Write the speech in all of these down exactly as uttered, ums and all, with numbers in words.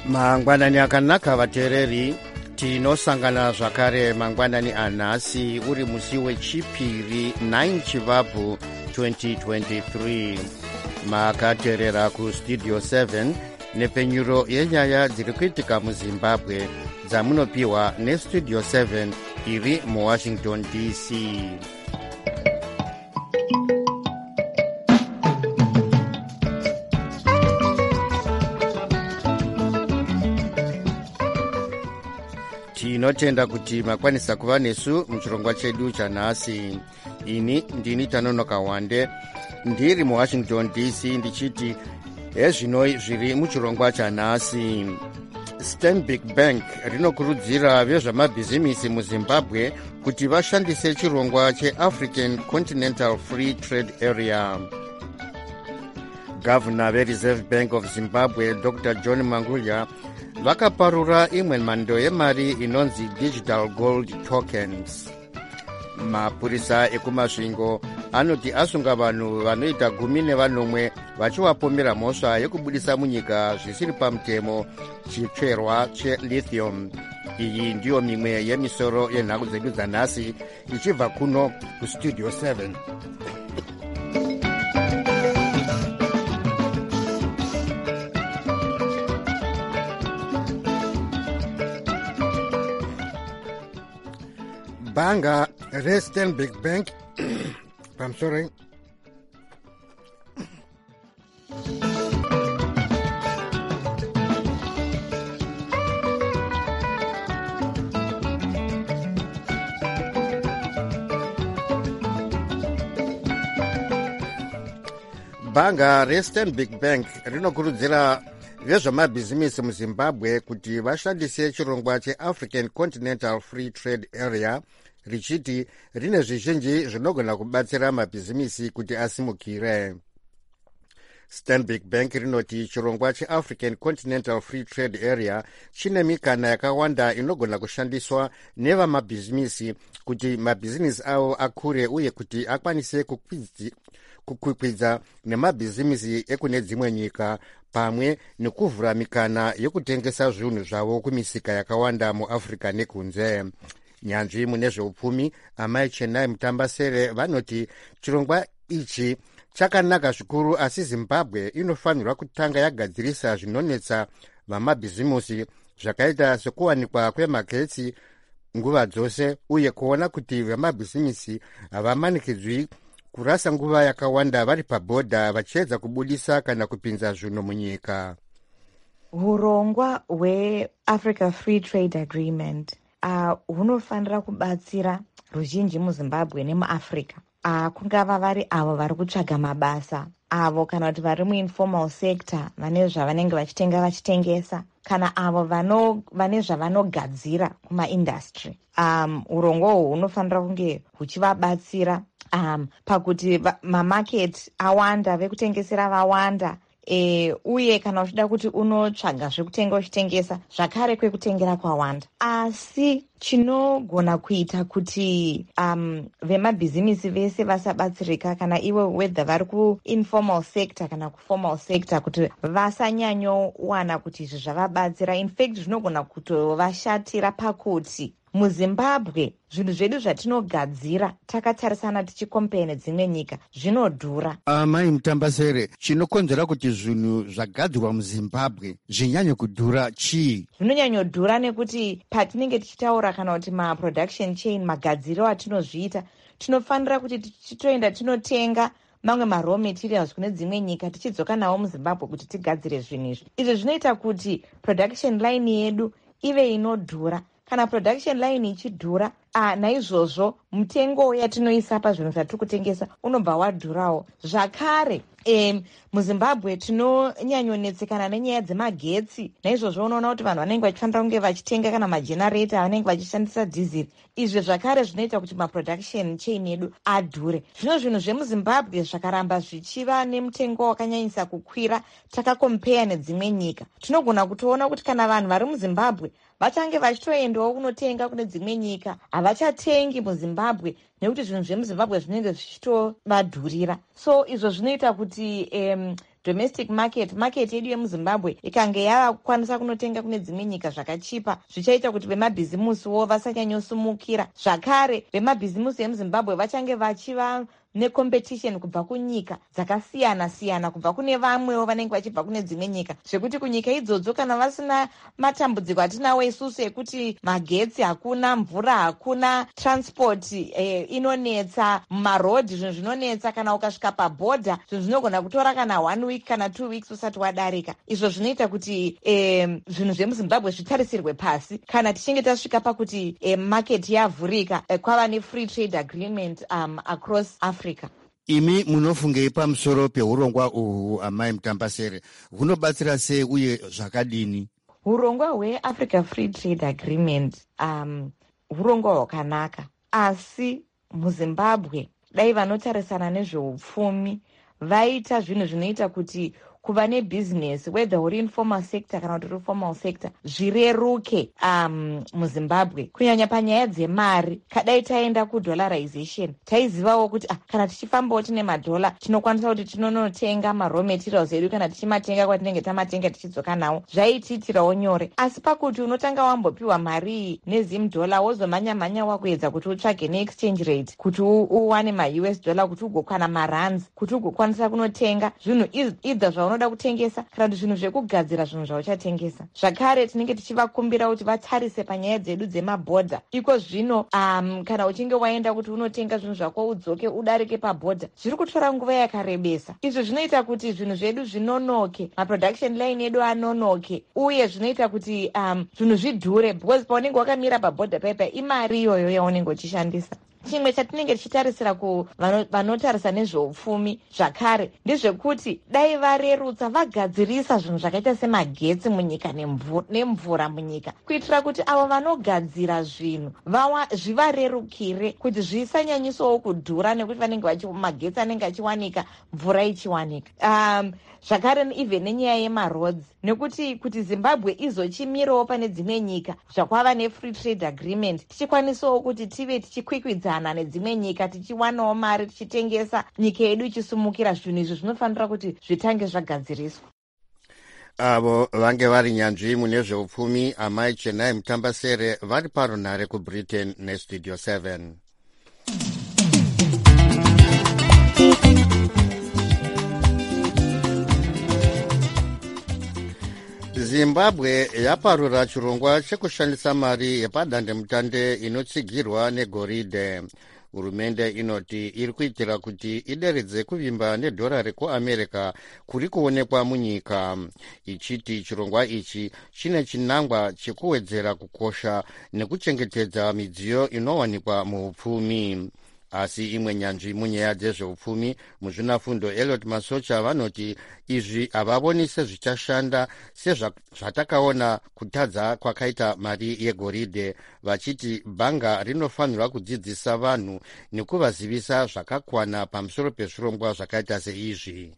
mangwanani akanaka vateereri, tinosangana zvakare mangwanani anhasi uri musi wechipiri nine chivabvu twenty twenty-three. Makateerera kustudio seven nepenyuro yenyaya dziri kuitika muzimbabwe dzamunopiwa nestudio seven iri muwashington D C. Tinotenda kuti makwanisa kuva nesu muchirongwa chedu chanhasi. Ini ndini Tanonoka Wande ndiri muwashington D C ndichiti ezvino zviri muchirongwa chanhasi. Stanbic Bank rinokurudzira vezvamabhizimisi muzimbabwe kuti vashandise chirongwa cheAfrican Continental Free Trade Area. Gavana veReserve Bank of Zimbabwe Doctor John Mangulya vakaparura imwe mhando yemari inonzi digital gold tokens. Mapurisa ekumasvingo anoti asunga vanhu vanoita gumi nevanomwe vachivapomera mhosva yekubudisa munyika zvisiri pamutemo chitsverwa chelithium. Iyi ndiyo mimwe yemisoro yenhau dzedu dzanhasi ichibva kuno kustudio seven. Banga reStanbic Bank I'm sorry Banga reStanbic Bank rinokurudzira vezvamabhizimisi muzimbabwe kuti vashandise chirongwa cheAfrican Continental Free Trade Area richiti rine zvizhinji zvinogona kubatsira mabhizimisi kuti asimukire. Stanbic Bank rinoti chirongwa cheAfrican Continental Free Trade Area chine mikana yakawanda inogona kushandiswa nevamabhizimisi kuti mabhizinisi avo akure uye kuti akwanise kukwikwidza nemabhizimisi ekune dzimwe nyika pamwe nekuvhura mikana yekutengesa zvinhu zvavo kumisika yakawanda muAfrica nekunze. Nyanzvi mune zveupfumi Amai Chenai Mutambasere vanoti chirongwa ichi chakanaka zvikuru, asi Zimbabwe inofanirwa kutanga yagadzirisa zvinonetsa vamabhizimisi zvakaita sekuwanikwa kwemagetsi nguva dzose uye kuona kuti vamabhizimisi havamanikidzwi kurasa nguva yakawanda vari pabhodha vachiedza kubudisa kana kupinza zvinhu munyika. Urongwa hweAfrica Free Trade Agreement uh, hunofanira kubatsira ruzhinji muZimbabwe nemuAfrica. Uh, kungava vari avo vari kutsvaga mabasa, avo kana kuti vari muinformal sector vane zvavanenge vachitenga vachitengesa, kana avo vano vane zvavanogadzira kumaindustry. Um, urongwa uhu hunofanira kunge huchivabatsira um, pakuti mamaketi awanda, vekutengesera vawanda. E, uye kana uchida kuti unotsvaga zvekutenga uchitengesa zvakare kwekutengera kwawanda. Asi chinogona kuita kuti um, vemabhizimisi vese vasabatsirika, kana iwe whether vari kuinformal sector kana kuformal sector, kuti vasanyanyowana kuti izvi zvavabatsira. In fact zvinogona kutovashatira pakuti muZimbabwe zvinhu zvedu zvatinogadzira takatarisana tichikompea nedzimwe nyika zvinodhura. Amai Mutambasere, chinokonzera kuti zvinhu zvagadzirwa muZimbabwe zvinyanye kudhura chii? Zvinonyanyodhura nekuti patinenge tichitaura kana kuti maproduction chain, magadziro atinozviita, tinofanira kuti tichitoenda tinotenga mamwe maraw materials kune dzimwe nyika tichidzoka nawo muZimbabwe kuti tigadzire zvinhu izvi. Izvi zvinoita kuti production line yedu ive inodhura. Kana production line ichidhura, ah, naizvozvo mutengo yatinoisa pazvinhu zvatiri kutengesa unobva wadhurawo. Zvakare em, muZimbabwe tinonyanyonetsekana nenyaya dzemagetsi, naizvozvo unoona kuti vanhu vanenge vachifanira kunge vachitenga kana magenerator vanenge vachishandisa diesel. Izvi zvakare zvinoita kuti maproduction chain yedu adhure. Zvino zvinhu zvemuZimbabwe zvakaramba zvichiva nemutengo wakanyanyisa kukwira takakompea nedzimwe nyika, tinogona kutoona kuti kana vanhu vari muZimbabwe vachange vachitoendawo kunotenga kune dzimwe nyika, havachatengi muZimbabwe nekuti zvinhu zvemuZimbabwe zvinenge zvichitovadhurira. So izvo zvinoita kuti um, domestic market market yedu yemuzimbabwe ikange yava kukwanisa kunotenga kune dzimwe nyika zvakachipa, zvichaita kuti vemabhizimusiwo vasanyanyosumukira. Zvakare vemabhizimusi emuzimbabwe vachange vachiva necompetition kubva kunyika dzakasiyana siyana, kubva kune vamwewo vanenge vachibva kune dzimwe nyika, zvekuti kunyika idzodzo kana vasina matambudziko atinawo isusu ekuti magetsi hakuna, mvura hakuna, transport eh, inonetsa, mumarodhi zvinhu zvinonetsa, kana ukasvika pabhodha zvinhu zvinogona kutora kana one week kana two weeks usati wadarika. Izvo zvinoita kuti eh, zvinhu zvemuzimbabwe zvitarisirwe pasi kana tichinge tasvika pakuti eh, market yavhurika, eh, kwava ne-free trade agreement um, across Africa. Imi munofungei pamusoro peurongwa uhu, amai Mutambasere, hunobatsira sei uye zvakadini? Urongwa hweAfrica Free Trade Agreement um, urongwa hwakanaka, asi muzimbabwe dai vanotarisana nezveupfumi vaita zvinhu zvinoita kuti kuva nebhizinesi whether uri informal sector kana kuti uri formal sector zvireruke um, muzimbabwe, kunyanya panyaya dzemari. Kadai taenda kudollarization taizivawo kuti ah, kana tichifambawo tine madhola tinokwanisa kuti tinonotenga maraw materials edu, kana tichimatenga kwatinenge tamatenga tichidzoka nawo zvaitiitirawo nyore. Asi pakuti unotanga wambopiwa mari nezimdhola wozomhanya-mhanya wakuedza kuti utsvage neexchange rate kuti uwane ma-U S dollar kuti ugokwana marands kuti ugokwanisa kunotenga zvinhu either zvaunoda kutengesa kana kuti zvinhu zvekugadzira zvinhu zvauchatengesa. Zvakare tinenge tichivakumbira kuti vatarise panyaya dzedu dzemabhodha. Iko zvino um, kana uchinge waenda kuti unotenga zvinhu zvako udzoke udarike pabhodha zviri kutora nguva yakarebesa. Izvo zvinoita kuti zvinhu zvedu zvinonoke, maproduction line edu anonoke, uye zvinoita kuti um, zvinhu zvidhure because paunenge wakamira pabhodha paipa imari iyoyo yaunenge uchishandisa. Chimwe chatinenge tichitarisira ku vanotarisa nezveupfumi zvakare ndezvekuti dai varerutsa vagadzirisa zvinhu zvakaita semagetsi munyika nemvura munyika, kuitira kuti avo vanogadzira zvinhu zvivarerukire kuti zvisanyanyisowo kudhura, nekuti vanenge magetsi anenge achiwanika, mvura ichiwanika. Um, zvakare even nenyaya yemaroads, nekuti kuti Zimbabwe izochimirawo pane dzimwe nyika zvakwava ne-free trade agreement tichikwanisawo kuti tive tichikwikwidzana nedzimwe nyika tichiwanawo mari tichitengesa, nyika yedu ichisumukira. Zvinhu izvi zvinofanira kuti zvitange zvagadziriswa. Avo vange vari nyanzvi mune zveupfumi amai Chenai Mutambasere vari parunhare kuBritain nestudio seven. Zimbabwe yaparura chirongwa chekushandisa mari yepadandemutande inotsigirwa negoridhe. Hurumende inoti iri kuitira kuti ideredze kuvimba nedhora kuAmerica kuri kuonekwa munyika, ichiti chirongwa ichi chine chinangwa chekuwedzera kukosha nekuchengetedza midziyo inowanikwa muupfumi. Asi imwe nyanzvi munyaya dzezveupfumi muzvinafundo Elliot Masocha vanoti izvi havavoni sezvichashanda sezvatakaona kutadza kwakaita mari yegoridhe, vachiti bhanga rinofanirwa kudzidzisa vanhu nekuvazivisa zvakakwana pamusoro pezvirongwa zvakaita seizvi.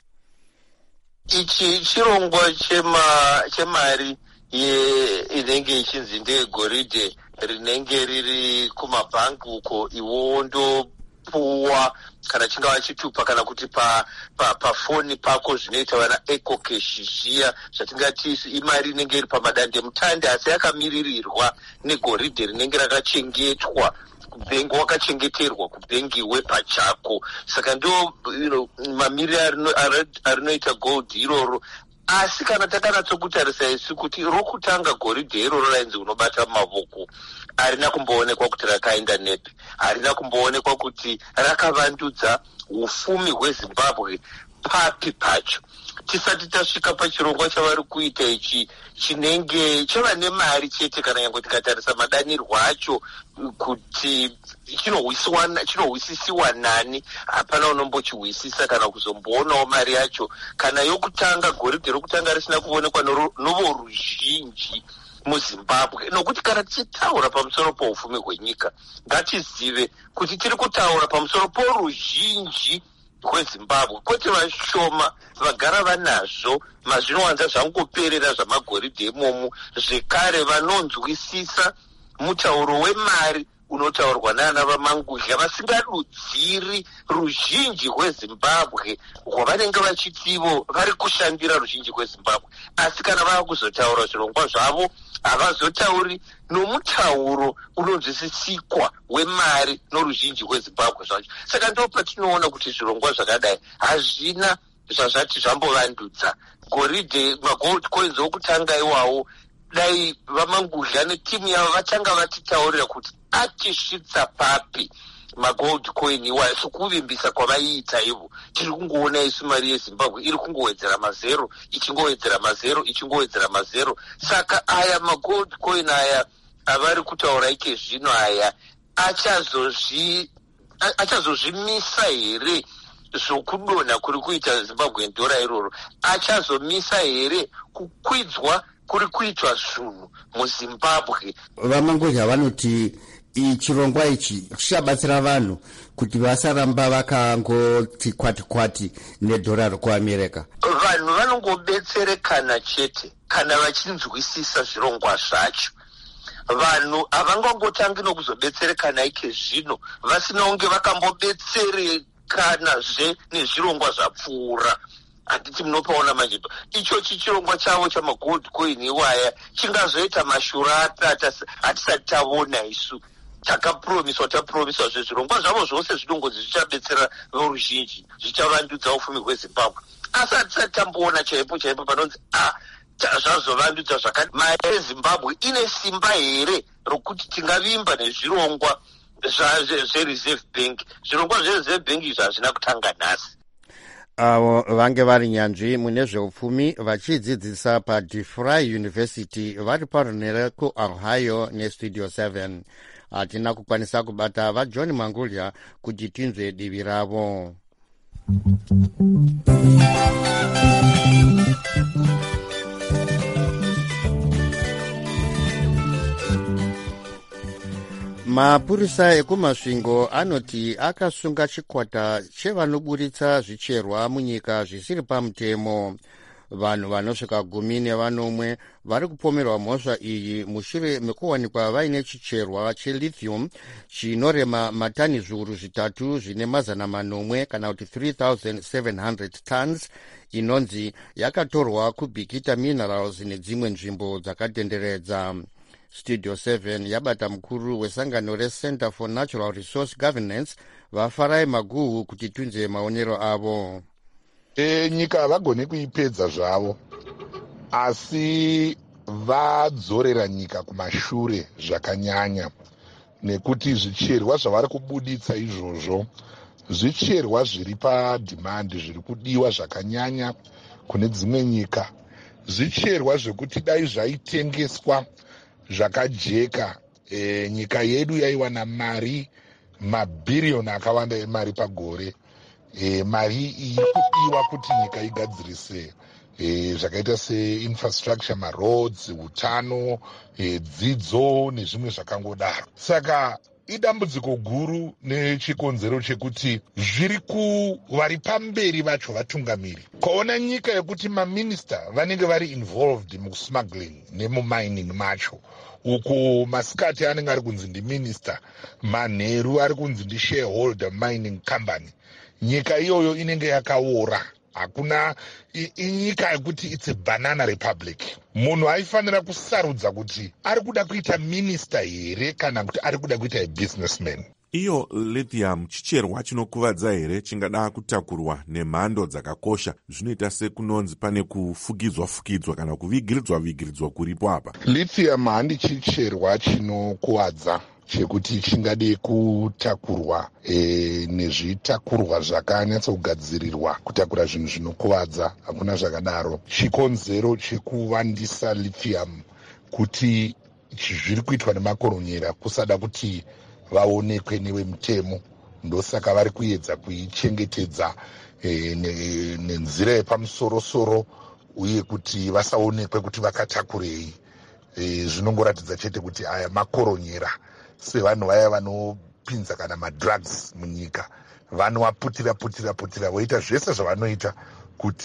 Ichi chirongwa chemari inenge ichinzi ndeyegoridhe rinenge riri kumabhangi uko iwo ndo puwa kana chingava chitupa kana kuti pa pa pafoni pako zvinoita vana eco cash zviya zvatingati imari inenge iri pamadande mutande asi yakamiririrwa negoridhe rinenge rakachengetwa kubhengi, wakachengeterwa kubhengiwe pachako. Saka ndo you know, mamiri arinoita gold iroro. Asi kana takanatsokutarisa isu kuti rokutanga goridhe iroro rainzi unobata mavoko harina kumboonekwa kuti rakaenda nepi, harina kumboonekwa kuti rakavandudza ufumi hweZimbabwe papi pacho. Tisati tasvika pachirongwa chavari kuita ichi chinenge chava nemari chete, kana yango tikatarisa madanirwo acho kuti chinohwisisiwa nani, hapana unombochihwisisa kana kuzomboonawo mari yacho. Kana yokutanga goridhe rokutanga risina kuonekwa novo ruzhinji muZimbabwe, nokuti kana tichitaura pamusoro poufumi hwenyika ngatizive kuti tiri kutaura pamusoro poruzhinji hweZimbabwe, kwete vashoma vagara vanazvo mazvinowanza zvangoperera zvamagoridhe imomo. Zvekare vanonzwisisa mutauro wemari unotaurwa nana vamangudya vasingadudziri ruzhinji rwezimbabwe rwavanenge vachitivo vari kushandira ruzhinji rwezimbabwe. Asi kana vava kuzotaura zvirongwa zvavo havazotauri nomutauro unonzwisisikwa wemari noruzhinji rwezimbabwe zvacho. Saka ndo patinoona kuti zvirongwa zvakadai hazvina zvazvati zvambovandudza. Goridhe, magold coins okutanga iwawo, dai vamangudya netimu yavo vatanga vatitaurira kuti achisvitsa papi magold coin iwayo sokuvimbisa kwavaiita ivo. Tiri kungoona isu mari yezimbabwe iri kungowedzera mazero ichingowedzera mazero ichingowedzera mazero. Saka aya magold coin aya avari kutaura ike zvino aya achazozvi achazozvimisa here zvokudonha kuri kuita Zimbabwe ndora iroro? Achazomisa here kukwidzwa kuri kuitwa zvinhu muZimbabwe? Vamangudya vanoti chirongwa ichi chichabatsira vanhu kuti vasaramba vakangoti kwati kwati nedhora rekuAmerica. Vanhu vanongobetserekana chete kana vachinzwisisa zvirongwa zvacho. Vanhu havangangotangi nokuzobetserekana ike zvino vasina kunge vakambobetserekanazve nezvirongwa zvapfuura. Handiti munopaona manje icho chichirongwa chavo chamagold coin iwaya chingazoita mashura hatisati taona isu. Takapromiswa tapromiswa zvezvirongwa zvavo zvose zvinongozi zvichabetsera voruzhinji, zvichavandudza ufumi hweZimbabwe. Asi hatisati tamboona chaipo chaipo panonzi ah zvazovandudza zvakati. Mari yeZimbabwe ine simba here rokuti tingavimba nezvirongwa zvereserve bank? Zvirongwa zvereserve bank izvi hazvina kutanga nhasi. Avo vange vari nyanzvi mune zveupfumi vachidzidzisa paDeFry University vari parunhare kuOhio neStudio seven. Hatina kukwanisa kubata vaJohn Mangudya kuti tinzwe divi ravo. Mapurisa ekumasvingo anoti akasunga chikwata chevanoburitsa zvicherwa munyika zvisiri pamutemo. Vanhu vanosvika gumi nevanomwe vari kupomerwa mhosva iyi mushure mekuwanikwa vaine chicherwa chelithium chinorema matani zviuru zvitatu zvine mazana manomwe kana kuti three thousand seven hundred tons inonzi yakatorwa kuBikita Minerals nedzimwe nzvimbo dzakatenderedza. Studio seven yabata mukuru wesangano reCenter for Natural Resource Governance vaFarai Maguhu kuti tunze maonero avo. E, nyika havagone kuipedza zvavo, asi vadzorera nyika kumashure zvakanyanya, nekuti zvicherwa zvavari kubuditsa izvozvo zvicherwa zviri padhimandi, zviri kudiwa zvakanyanya kune dzimwe nyika, zvicherwa zvekuti dai zvaitengeswa zvakajeka, e, nyika yedu yaiwana mari mabhiriyoni akawanda emari pagore. E, mari iri kudiwa kuti nyika igadzirise e, zvakaita seinfrastructure, maroads, utano, e, dzidzo nezvimwe zvakangodaro. Saka idambudziko guru nechikonzero chekuti zviri kuvari pamberi vacho vatungamiri kwaona nyika yekuti maminista vanenge vari involved musmuggling nemumining macho, uko masikati anenge ari kunzi ndiminista, manheru ari kunzi ndishareholder mining company. Nyika iyoyo inenge yakaora, hakuna inyika yekuti it's a banana republic. Munhu aifanira kusarudza kuti ari kuda kuita minista here kana kuti ari kuda kuita a businessman. Iyo lithium chicherwa chinokuvadza here chingada kutakurwa nemhando dzakakosha zvinoita sekunonzi pane kufukidzwa fukidzwa kana kuvigiridzwa vigiridzwa kuripo apa? Lithium handi chicherwa chinokuwadza chekuti chingade kutakurwa e, nezvitakurwa zvakanyatsogadzirirwa kutakura zvinhu zvinokuvadza. Hakuna zvakadaro. Chikonzero chekuvandisa lithium kuti zviri kuitwa nemakoronyera kusada kuti vaonekwe nevemutemo, ndosaka vari kuedza kuichengetedza e, ne, nenzira yepamusorosoro uye kuti vasaonekwe kuti vakatakurei. E, zvinongoratidza chete kuti aya makoronyera, sevanhu vaya vanopinza kana madrugs munyika, vanovaputira putira putira voita zvese zvavanoita kuti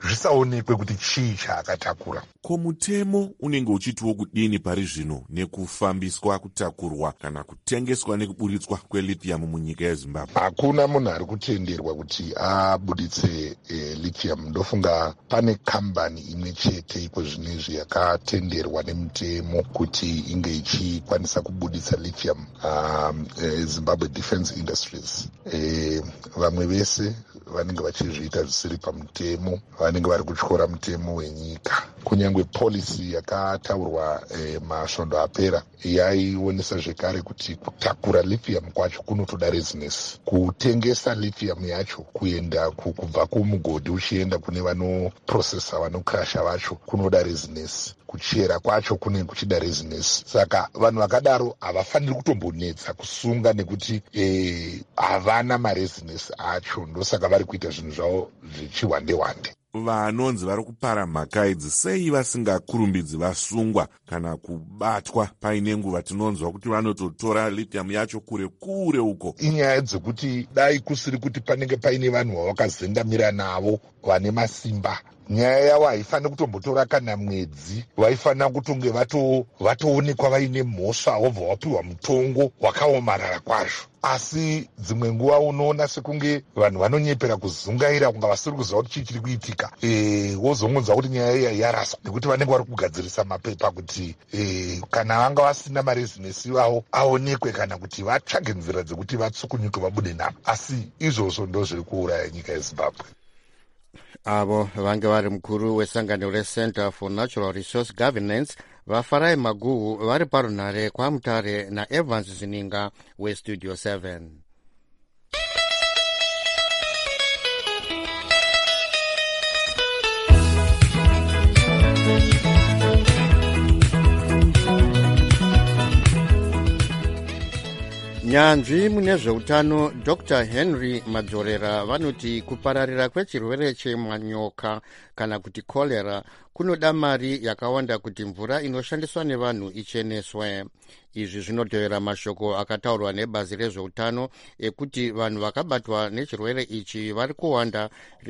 zvisaonekwe kuti chii chaakatakura. Ko mutemo unenge uchitiwo kudini pari zvino nekufambiswa, kutakurwa kana kutengeswa nekuburitswa kwelithium munyika yezimbabwe? Hakuna munhu ari kutenderwa kuti abuditse e, lithium. Ndofunga pane kambani imwe chete iko zvinezvi yakatenderwa nemutemo kuti inge ichikwanisa kubuditsa lithium, um, e, Zimbabwe Defence Industries. E, vamwe vese vanenge vachizviita zvisiri pamutemo, vanenge vari kutyora mutemo wenyika. Kunyange polisi yakataurwa e, masvondo apera yaionesa zvekare kuti kutakura lithium kwacho kunotoda resiness. Kutengesa lithium yacho kuenda kubva kumugodhi uchienda kune vanoprocessa, vanokrasha vacho kunoda resiness. Kuchera kwacho kunenge kuchida resiness. Saka vanhu vakadaro havafaniri kutombonetsa kusunga nekuti havana e, maresiness acho. Ndosaka vari kuita zvinhu zvavo zvichiwande wande. Vanonzi vari kupara mhaka idzi sei vasingakurumbidzi vasungwa kana kubatwa paine nguva tinonzwa kuti vanototora lithium yacho kure kure uko? Inyaya dzekuti dai kusiri kuti panenge paine vanhu vavakazendamira navo vane masimba. Nyaya yavo haifaniri kutombotora kana mwedzi, vaifanira kutonge vatoonekwa vaine mhosva wobva wapiwa mutongo wakaomarara kwazvo. Asi dzimwe nguva unoona sekunge vanhu vanonyepera kuzungaira kunga vasiri kuziva kuti chii chiri kuitika. E, wozongonzwa kuti nyaya iyi yaraswa nekuti vanenge vari kugadzirisa mapepa kuti e, kana vanga vasina marezinesi ivavo aonekwe kana kuti vatsvage nzira dzekuti vatsukunyuke vabude navo. Asi izvozvo ndo zviri kuuraya nyika yeZimbabwe. Avo vange vari mukuru wesangano reCenter for Natural Resource Governance vafarai Maguhu vari parunhare kwaMutare naEvans Zininga weStudio seven. Nyanzvi mune zveutano Doctor Henry Madzorera vanoti kupararira kwechirwere chemanyoka kana kuti cholera kunoda mari yakawanda kuti mvura inoshandiswa nevanhu icheneswe. Izvi zvinotevera mashoko akataurwa nebazi rezveutano ekuti vanhu vakabatwa nechirwere ichi vari kuwanda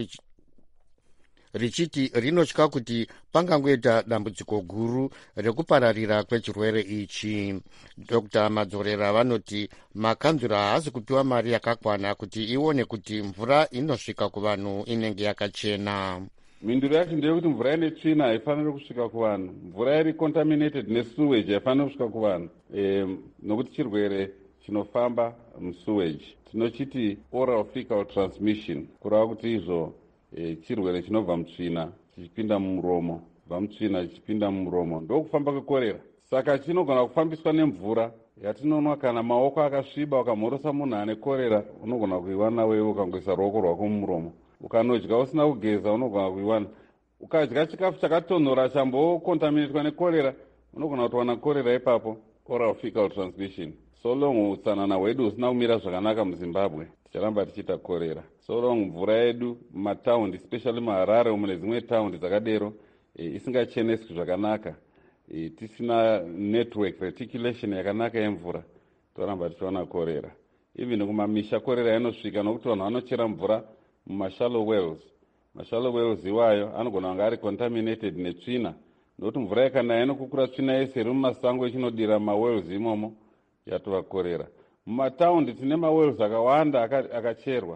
richiti rinotya kuti pangangoita dambudziko guru rekupararira kwechirwere ichi. Dr Madzorera vanoti makanzura haasi kupiwa mari yakakwana kuti ione kuti mvura inosvika kuvanhu inenge yakachena. Mhinduro yacho ndeyekuti mvura ine tsvina haifaniri kusvika kuvanhu. Mvura iri contaminated nesewage haifaniri kusvika kuvanhu, e, nokuti chirwere chinofamba musewage. Tinochiti oral fecal transmission, kureva kuti izvo E, chirwere chinobva mutsvina chichipinda mumuromo, bva mutsvina chichipinda mumuromo ndokufamba kwekorera. Saka chinogona kufambiswa nemvura yatinonwa. Kana maoko akasviba ukamhorosa munhu ane korera unogona kuiwana wewe ukangoisa ruoko rwako mumuromo. Ukanodya usina kugeza unogona kuiwana. Ukadya chikafu chakatonhora chambokontaminatwa nekorera unogona kutowana korera ipapo. Oral fecal transmission. So long utsanana hwedu usina kumira zvakanaka muZimbabwe ticharamba tichiita korera. So long mvura yedu mumataundi, especially muHarare umu nedzimwe taundi dzakadero e, isingacheneswi zvakanaka, e, tisina network reticulation yakanaka yemvura, toramba tichiwana korera. Even kumamisha korera inosvika nokuti vanhu vanochera mvura mumashallow wells. Mashallow wells iwayo anogona kunge ari contaminated netsvina, nokuti mvura ikanaya inokukura tsvina yese iri mumasango ichinodira mawells imomo yatova korera. Mumataundi tine mawells akawanda akacherwa.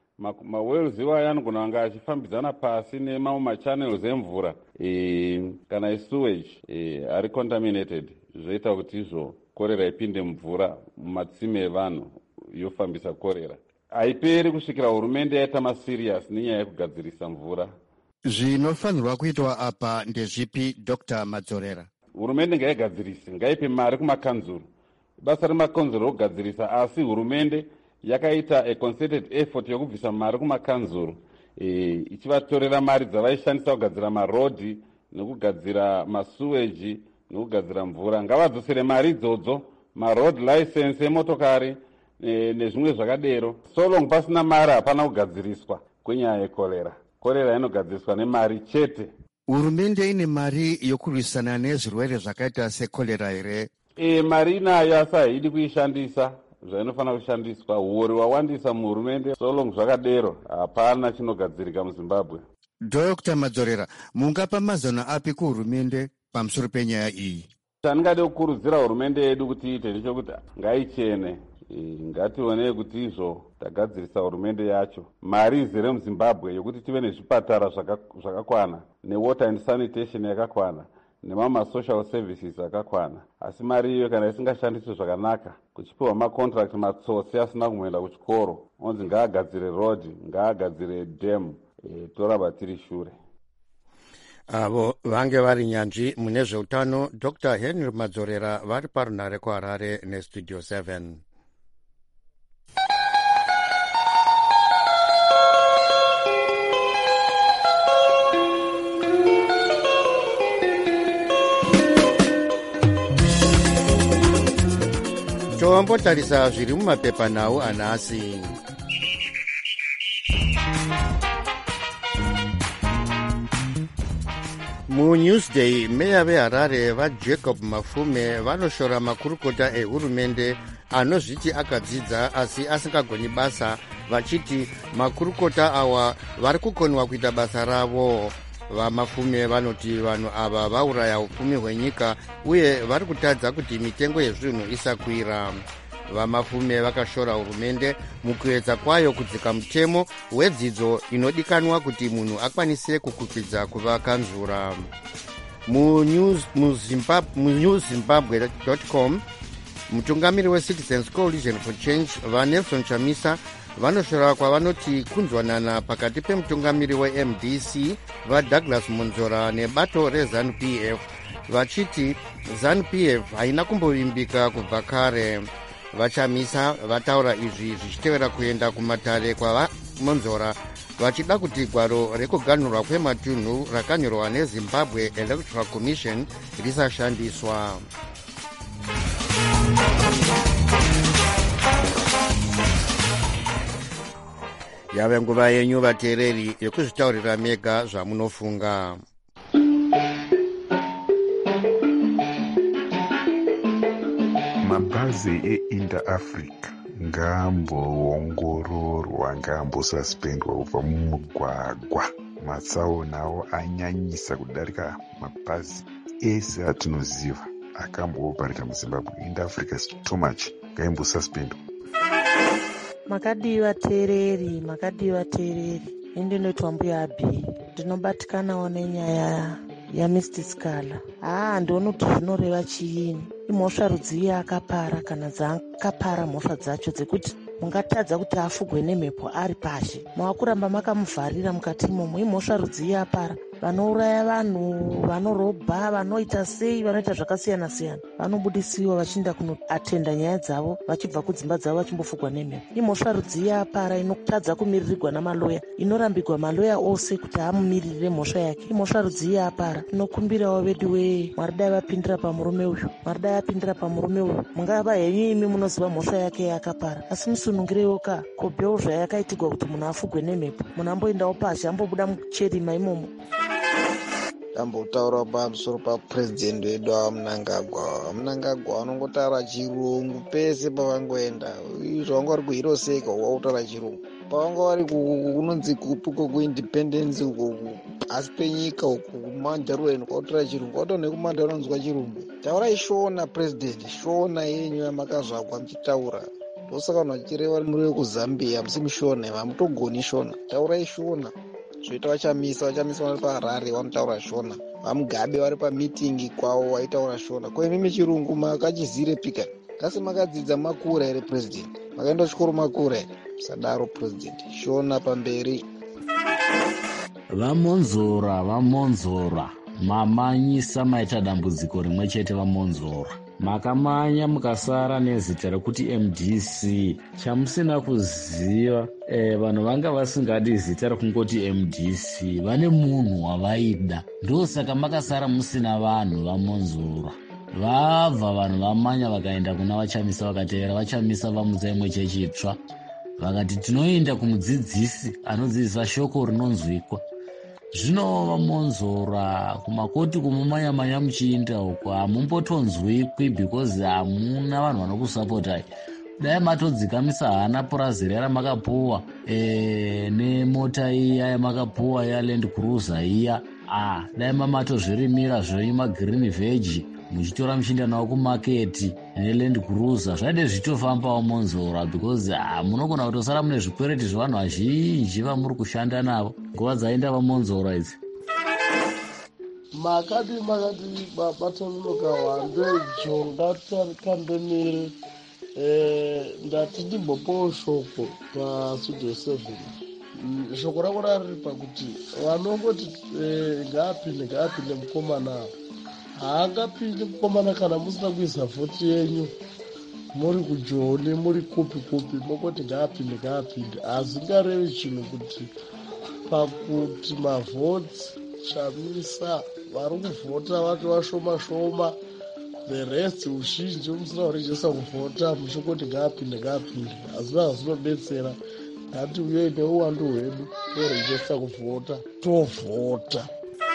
Mawells iwayo anogona kunge achifambidzana pasi nemamwe machannels emvura e, kana esewage e, ari contaminated, zvoita kuti izvo korera ipinde mvura mumatsime evanhu yofambisa korera. Haiperi kusvikira hurumende yaita masirias nenyaya yekugadzirisa mvura. Zvinofanirwa kuitwa apa ndezvipi Doctor Madzorera? Hurumende ngaigadzirise, ngaipe mari kumakanzuru. Basa remakanzuru rokugadzirisa, asi hurumende yakaita a concerted effort yokubvisa mari kumakanzuru, e, ichivatorera mari dzavaishandisa kugadzira marodhi nekugadzira masuweji nekugadzira mvura. Ngavadzosere mari idzodzo, maroad license emotokari e, nezvimwe zvakadero. So long pasina mari hapana kugadziriswa kwenyaya yekorera. Korera inogadziriswa nemari chete. Hurumende ine mari yokurwisana nezvirwere zvakaita sekorera here? E, mari inayo asi haidi kuishandisa zvainofanira kushandiswa. Huori hwawandisa muhurumende. So long zvakadero hapana chinogadzirika muZimbabwe. Doctor Madzorera, mungapa mazano api kuhurumende pamusoro penyaya iyi? Chandingade kukurudzira hurumende yedu kuti iite ndechekuti ngaichene, ngationei kuti izvo tagadzirisa hurumende yacho mari izere muZimbabwe yokuti tive nezvipatara zvakakwana newater and sanitation yakakwana nemama social services akakwana. Asi mari iyo kana isingashandiswe zvakanaka, kuchipiwa macontract matsotsi asina kumboenda kuchikoro, onzi ngaagadzire road, ngaagadzire dam, e, toramba tiri shure. Avo vange vari nyanzvi mune zveutano. Doctor Henry Madzorera vari parunare kuHarare nestudio seven. Tombotarisa zviri mumapepanhau anhasi. MuNewsday, meya veHarare vaJacob Mafume vanoshora makurukota ehurumende anozviti akadzidza asi asingagoni basa, vachiti makurukota awa vari kukoniwa kuita basa ravo. VaMafume vanoti vanhu ava vauraya upfumi hwenyika uye vari kutadza kuti mitengo yezvinhu isakwira. VaMafume vakashora hurumende mukuedza kwayo kudzika mutemo wedzidzo inodikanwa kuti munhu akwanise kukwikwidzwa kuva kanzura. munews zimbabwe dot com, mutungamiri weCitizens Coalition for Change vaNelson Chamisa vanoshora kwavanoti kunzwanana pakati pemutungamiri weM D C vaDouglas Monzora nebato reZANU P F, vachiti ZANU P F haina kumbovimbika kubva kare. VaChamisa vataura izvi zvichitevera kuenda kumatare kwavaMonzora vachida kuti gwaro rekuganhurwa kwematunhu rakanyorwa neZimbabwe Electoral Commission risashandiswa. Yave nguva yenyu vateereri yekuzvitaurira mega zvamunofunga. Mabhazi eInter-Africa ngaamboongororwa, ngaambosuspendwa kubva mumugwagwa. Matsaona awo anyanyisa kudarika mabhazi ese atinoziva akambooparika muZimbabwe. Inter-Africa is too much, ngaimbosuspendwa. Makadiwa teereri, makadiwa teereri, indinoitwa mbuya Abhi, ndinobatikanawo nenyaya yaMister Scala. Ah, ndoona kuti zvinoreva chiini. Imhosva rudzii akapara kana dzakapara mhosva dzacho dzekuti mungatadza kuti afugwe nemhepo ari pashi. Makuramba makamuvharira mukati imomo. Imhosva rudzii apara. Vanouraya vanhu, vanorobha, vanoita sei, vanoita zvakasiyana siyana, vanobudisiwa vachienda kunoatenda nyaya dzavo, vachibva kudzimba dzavo vachimbofugwa nemhepo. Imhosva rudzii apara inotadza kumiririrwa namaloya, inorambigwa maloya ose kuti amumiririre mhosva yake. Imhosva rudzii apara. Tinokumbirawo vedu wee, Mwari dai vapindira pamurume uyu, Mwari dai vapindira pamurume uyu. Mungava henyu imi munoziva mhosva yake yakapara, asi musunungirewoka kobhewo zvayakaitigwa kuti munhu afugwe nemhepo. Munhu amboendawo pashi, ambobuda mucherima imomo. Tambotaura pamusoro papurezidendi wedu waMnangagwa. Mnangagwa anongotaura chirungu pese pavangoenda. Zvavanga vari kuHiroseka wautaura chirungu, pavanga vari kunonzi kupi kuindependence uko pasi penyika uko kumandarweni kwautaura chirungu, wataura nekumandaro anonzwa chirungu. Taurai shona purezidendi, shona yenyu yamakazvagwa muchitaura. Ndosaka vanhu vachireva muri wekuzambia musimushona, hamutogoni shona. Taurai shona. Zvoita vachamisa vachamisa vari paHarare vanotaura shona, vaMugabe vari pamitingi kwavo vaitaura shona. Ko imimi chirungu makachizire pika? Kasi makadzidza makura here purezidendi? Makaenda chikoro makura here? Sadaro purezidendi, shona pamberi. VaMonzora, VaMonzora, mamanyisa maita dambudziko rimwe chete. VaMonzora makamanya mukasara nezita rekuti M D C. Chamusina kuziva, eh, vanhu vanga vasingadi zita rekungoti M D C, vane munhu wavaida. Ndosaka makasara musina vanhu. VaMonzora vabva vanhu vamanya vakaenda kuna Vachamisa, vakatevera Vachamisa vamutsa imwe chechitsva, vakati tinoenda kumudzidzisi anodzidzisa shoko rinonzwikwa. Zvino VaMonzora kumakoti kumumanya-manya muchiinda uko hamumbotonzwikwi because hamuna vanhu vanokusapotai. dai matodzikamisa hana purazeri yaramakapuwa e, nemota iya yamakapuwa yaland cruiser iya ah, dai mamatozvirimira zvenyu magreen veg muchitora muchiinda nawo kumaketi neland cruiser zvaide zvitofambawo monzora because ah, munogona kutosara mune zvikwereti zvevanhu vazhinji vamuri kushanda navo nguva dzaenda vamonzora idzi. makati makati batanonoka wande jonga kandemire eh, ndati ndimbopowo shoko pastudio seven. Shoko rako rari pakuti vanongoti eh, ngaapinde ngaapinde mukomana haangapinde mukomana kana musina kuisa vhoti yenyu muri kujoni muri kupi kupi mokoti ngaapinde ngaapinde hazingarevi chinhu kuti pakuti mavhoti shamisa vari kuvhota vati vashoma shoma the rest uzhinji musina kurejesa kuvhota muchingoti ngaapinde ngaapinde hazina hazvinobetsera ngati uyei neuwandu hwedu torejesa kuvhota tovhota.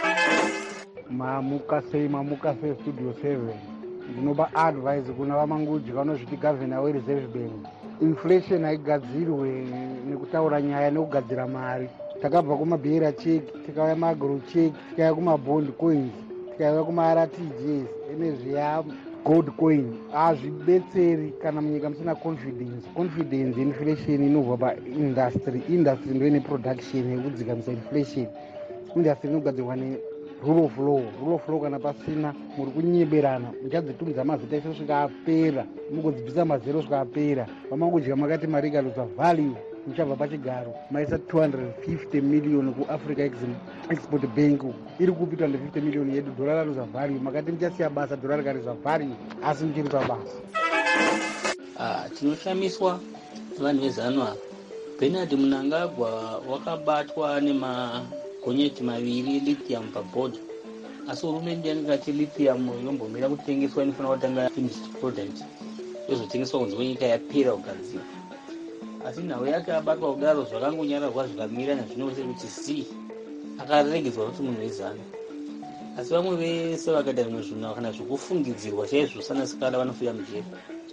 mamuka sei mamuka sei studio seven ndinopa advice kuna vamangudyi vanozviti gavhena wereserve bank inflation haigadzirwe nekutaura nyaya nekugadzira mari. Takabva kumabhera cheki tikauya magro cheki tikauya kumabond coins tikauya kumaRTGs ene zviya gold coin hazvibetseri kana munyika musina confidence. Confidence inflation inobva paindustry. Industry ndo ine production yekudzikamisa inflation. Industry inogadzirwa nerule of law. Rule of law kana pasina muri kunyeberana muchadzitumidza mazita ese kusvika apera mugodzibvisa mazero kusvika apera. Vamangudya makati mari ikaluza value muchabva pachigaro maisa two hundred fifty million kuafrica export bank iri kupi two hundred fifty million yedu dhora raluza value makati muchasiya basa dhora rikaluza value asi muchiri pabasa. Ah, tinoshamiswa vanhu vezanu apa. Bernard Mnangagwa wakabatwa nemagonyeti maviri lithium pabhodha asi hurumende yakati lithium yombomira kutengeswa inofanira kutanga finished product yozotengeswa kunze kwenyika yapera kugadzira. Asi nhau yake abatwa kudaro zvakangonyararwa zvikamira nazvinose kuti si akaregedzwa kuti munhu wezanu. Asi vamwe vese vakaita zvimwe zvinhu kana zvikufungidzirwa chaizvo sanasikala vanofira mujeri.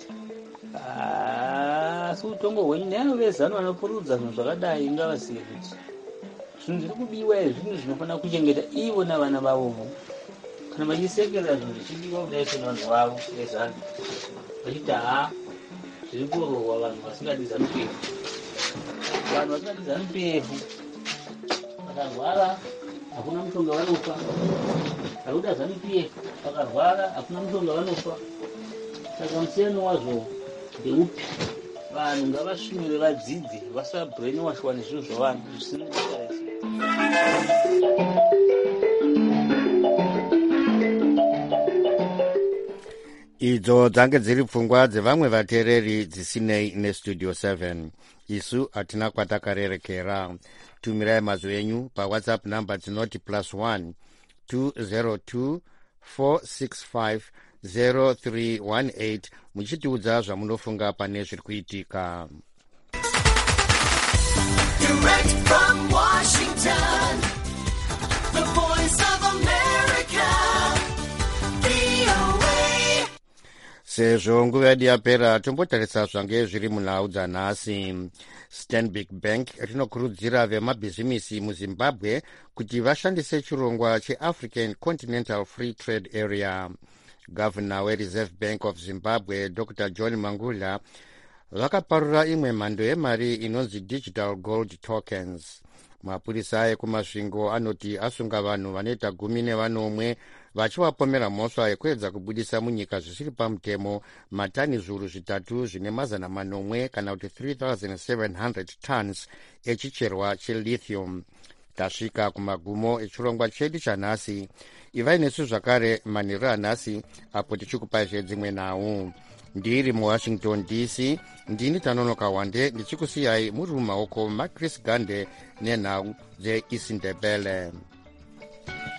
Asi utongo hwenyu neavo vezanu vanopurudza zvinhu zvakadai ngavazive kuti zvinhu zviri kubiwa zvinhu zvinofanira kuchengeta ivo navana vavomo. Kana vachisekera zvinhu zvichibiwa kudai sevanhu vavo vezanu vachiti haa zviri kurohwa vanhu vasingadi zanu-pefu. Vanhu vasingadi zanu-pefu vakarwara hakuna mushonga vanofa. Vakuda zanu-pefu vakarwara hakuna mushonga vanofa. Saka musiyano wazvo ndeupi? Vanhu ngavasvinure vadzidze vasabrainwashwa nezvinhu zvavanhu zvisina kutarisa. idzo dzange dziri pfungwa dzevamwe vateereri dzisinei nestudio seven. isu hatina kwatakarerekera. tumirai mazwi enyu pawhatsapp namba dzinoti plus one two zero two four six five zero three one eight muchitiudza zvamunofunga pane zviri kuitika. Direct from Washington, the voice of America, V O A. Sezvo nguva yedu yapera tombotarisa zvange zviri munhau dzanhasi. Stanbic Bank rinokurudzira vemabhizimisi muZimbabwe kuti vashandise chirongwa cheAfrican Continental Free Trade Area. Governor weReserve Bank of Zimbabwe Doctor John Mangula vakaparura imwe mhando yemari inonzi digital gold tokens. Mapurisa ekumasvingo anoti asunga vanhu vanoita gumi nevanomwe vachivapomera mhosva yekuedza kubudisa munyika zvisiri pamutemo matani zviuru zvitatu zvine mazana manomwe kana kuti three thousand seven hundred tons echicherwa chelithium. Tasvika kumagumo echirongwa chedu chanhasi. Ivai nesu zvakare manheru anhasi apo tichikupai zvedzimwe nhau. Ndiri muWashington D C ndini Tanonoka Wande ndichikusiyai muri mumaoko maChris Gande nenhau dzeIsindebele.